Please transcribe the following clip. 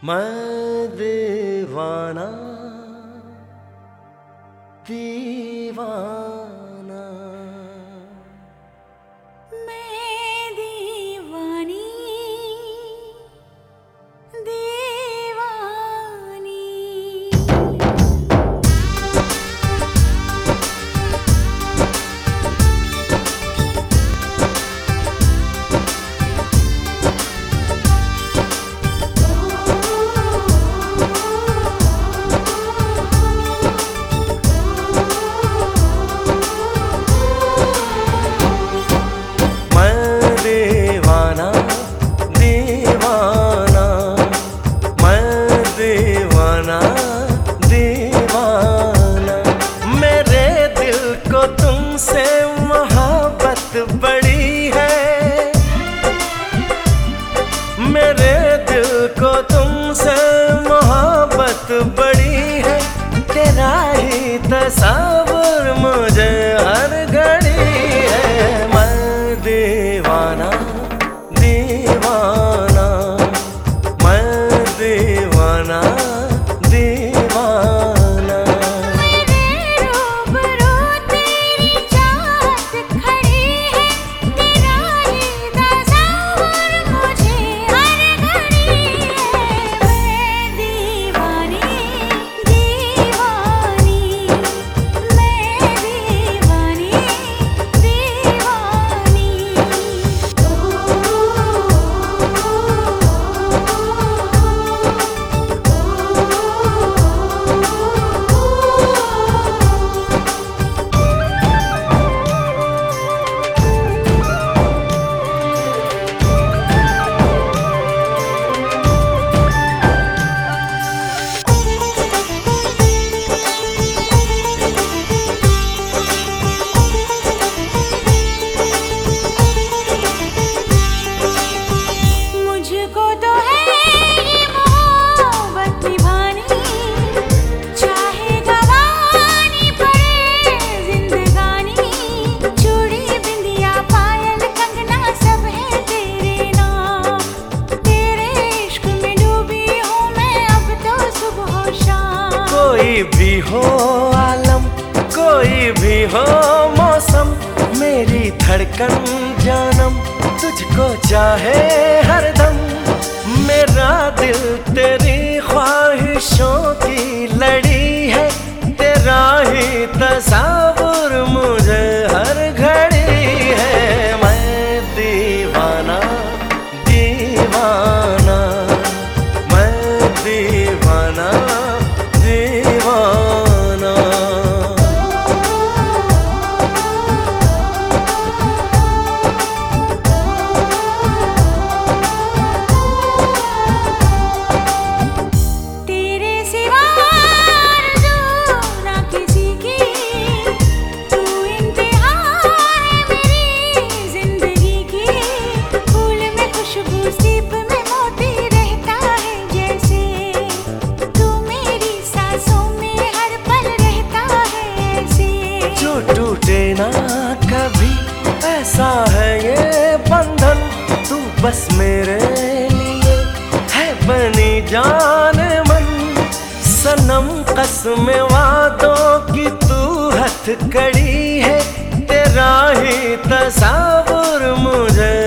मैं दीवाना दीवाना मैं दीवानी दीवानी। तुमसे मोहब्बत बड़ी है, मेरे दिल को तुमसे मोहब्बत बड़ी है। तेरा ही तस्वीर मुझे हर घड़ी है। मैं दीवाना दीवाना मैं दीवाना दीवाना। कोई भी हो आलम, कोई भी हो मौसम, मेरी धड़कन जानम तुझको चाहे हरदम। मेरा दिल तेरी ख्वाहिशों की लड़ी है, तेरा ही तस्वीर मुझे हर घड़ी है। मैं दीवाना दीवाना मैं दीवाना दीवाना। तेरे सिवा ना किसी की, तू इंतहा है मेरी जिंदगी की। फूल में खुशबू सीप में मोती रहता है जैसे, तू मेरी सांसों में हर पल रहता है ऐसे। जो टूटे ना कभी ऐसा है ये बंधन, तू बस मेरे लिए है बनी जान मन। सनम कसम वादों की तू हथकड़ी है, तेरा ही तस्वीर मुझे